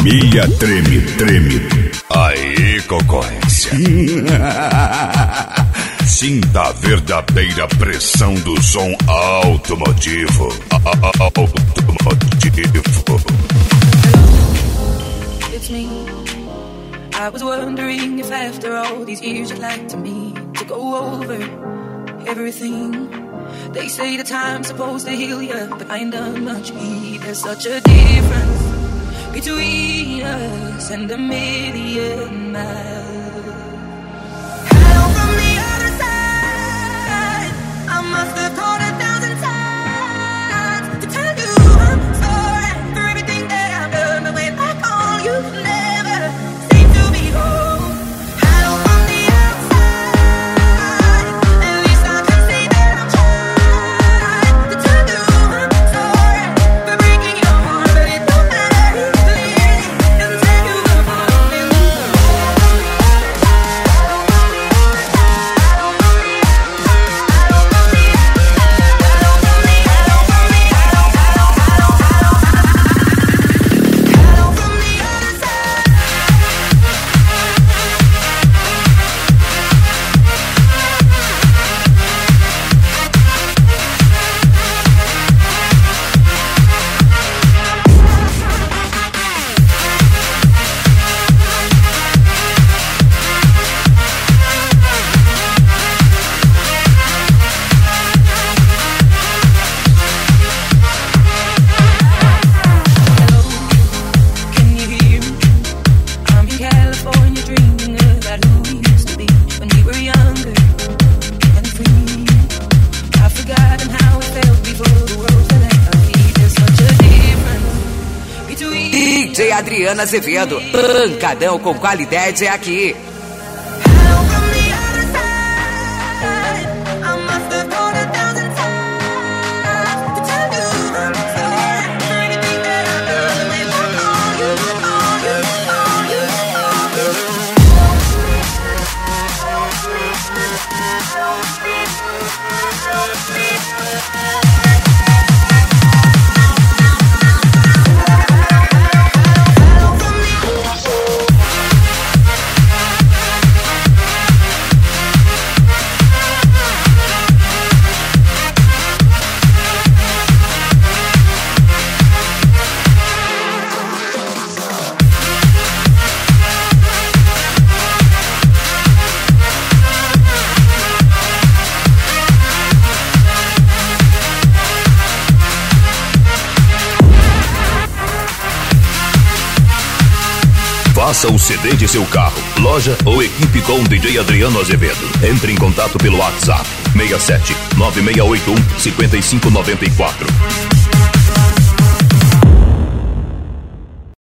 família treme, treme. Aí, concorrência. Sinta a verdadeira pressão do som automotivo. Automotivo. It's me. I was wondering if after all these years you'd like to me to go over everything. They say the time's supposed to heal you, but I ain't done much heed. There's such a difference between us and a million miles. Hello from the other side. I must have called 1,000 times to tell you I'm sorry for everything that I've done. But when I call you, never seem to be home. Hello from the outside. At least I can say that I'm trying to tell you I'm sorry for breaking your heart, but it don't matter. Clearly, doesn't take you the falling. DJ Adriana Azevedo, pancadão com qualidade é aqui. Faça o CD de seu carro, loja ou equipe com DJ Adriano Azevedo. Entre em contato pelo WhatsApp 67 9681 5594.